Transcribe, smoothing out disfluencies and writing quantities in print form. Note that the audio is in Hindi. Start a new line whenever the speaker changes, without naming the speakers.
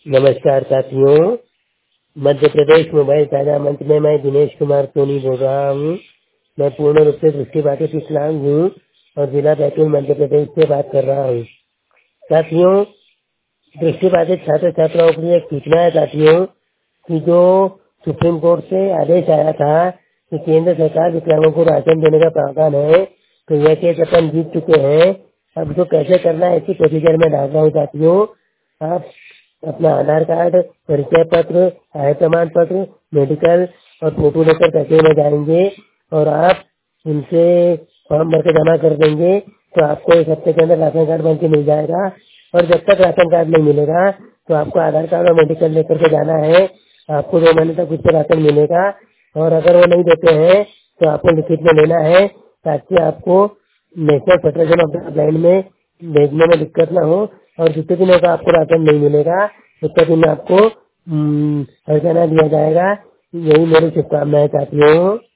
नमस्कार साथियों, मध्य प्रदेश मोबाइल ताजा मंच में मैं दिनेश कुमार सोनी बोल रहा हूँ। मैं पूर्ण रूप से दृष्टिबाधित विकलांग हूँ और जिला बैतूल मध्य प्रदेश से बात कर रहा हूँ। साथियों, दृष्टिबाधित छात्र छात्राओं के लिए एक सूचना है साथियों कि जो सुप्रीम कोर्ट से आदेश आया था कि केंद्र सरकार विकलांगों को राशन देने का प्रावधान है, तो यह केस अपन जीत चुके हैं। अब जो कैसे करना है इसी प्रोसीजर में डाल रहा हूँ साथियों। आप अपना आधार कार्ड, परिचय पत्र, आय प्रमाण पत्र, मेडिकल और फोटो लेकर कचहरी में जाएंगे और आप उनसे फॉर्म भर के जमा कर देंगे तो आपको एक हफ्ते के अंदर राशन कार्ड बन के मिल जाएगा। और जब तक राशन कार्ड नहीं मिलेगा तो आपको आधार कार्ड और मेडिकल लेकर के जाना है। आपको 2 महीने तक उससे राशन मिलेगा और अगर वो नहीं देते हैं तो आपको लिखित में लेना है ताकि आपको National Federation of the Blind में भेजने में दिक्कत न हो। और जितने दिनों का आपको राशन नहीं मिलेगा उतने दिन आपको हर्जाना दिया जाएगा। यही मेरी शुभकामनाएं साथियों।